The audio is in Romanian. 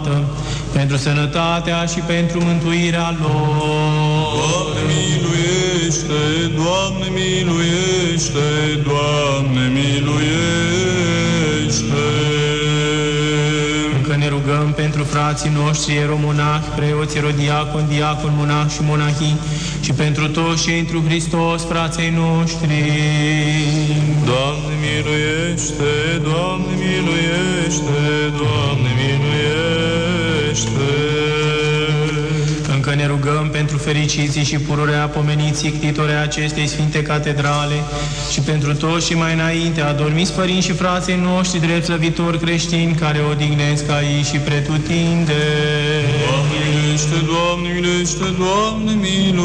toată, pentru sănătatea și pentru mântuirea lor. Doamne miluiește, Doamne miluiește, Doamne miluiește. Încă ne rugăm pentru frații noștri ieromonahi, preoți, erodiaconi, diaconi, monahi și monahii și pentru toți cei întru Hristos, frații noștri. Doamne miluiește, Doamne miluiește, Doamne miluiește. Încă ne rugăm pentru fericiții și pururea pomeniții ctitorii acestei Sfinte Catedrale și pentru toți și mai înainte adormiți părinți și frații noștri drept slăvitori creștini care odihnesc aici și pretutinde. Doamne miluiește, Doamne miluiește, Doamne miluiește.